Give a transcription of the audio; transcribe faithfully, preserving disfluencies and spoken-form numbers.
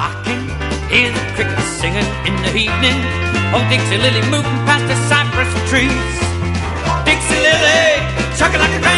I can hear the crickets singing in the evening. Oh, Dixie Lily moving past the cypress trees. Dixie Lily, chucking like a